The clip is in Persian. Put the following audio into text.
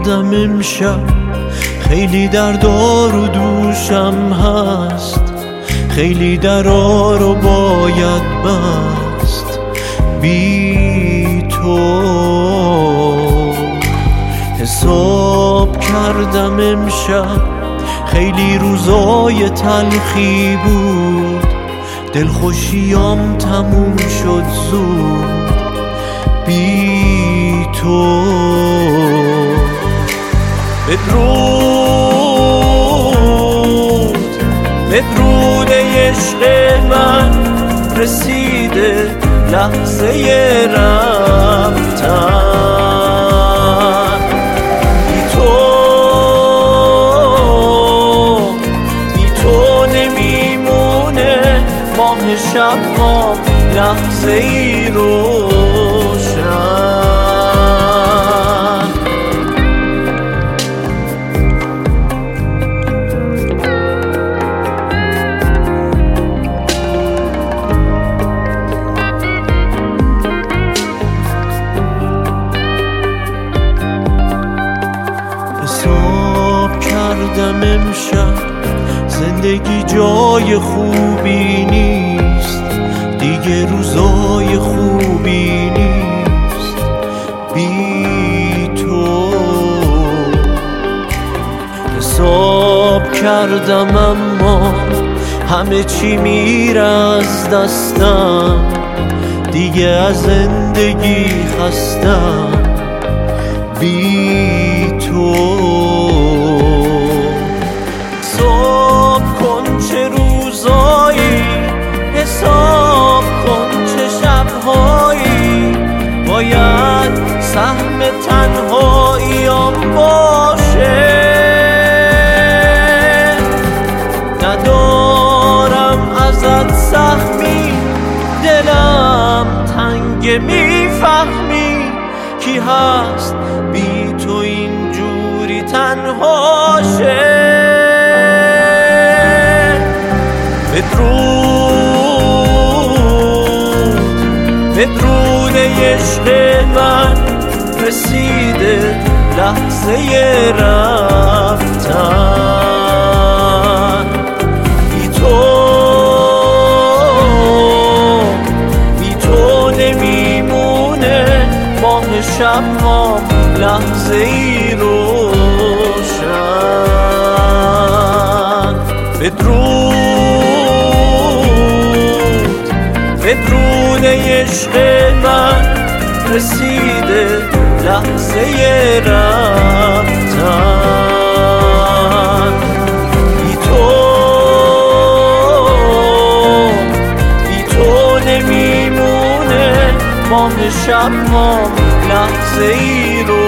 کردم امشب، خیلی دردار و دوشم هست، خیلی درا رو باید بست. بی تو حساب کردم امشب، خیلی روزای تلخی بود، دلخوشیام تموم شد زود. بی تو بدرود عشق من، رسیده لحظه رفتن. بی تو نمیمونه ماه شب ها لحظه ای روشن. حساب کردم امشب، زندگی جای خوبی نیست، دیگه روزای خوبی نیست. بی تو حساب کردم اما همه چی میره از دستم، دیگه از زندگی خستم. بی تو حساب کن چه روزایی، حساب کن چه شبهایی، باید سهم تنهاییام باشه. ندارم ازت سهمی، دلم تنگ، میفهمی کی هست بی تو اینجوری تنهاشه. بدرود عشق من، رسیده لحظه رفتن. بی تو نمیمونه ماه شب ها لحظه ای روشن. بدرود عشق من، رسیده لحظه رفتن. بی تو نمیمونه ماه شب ها لحظه ای رو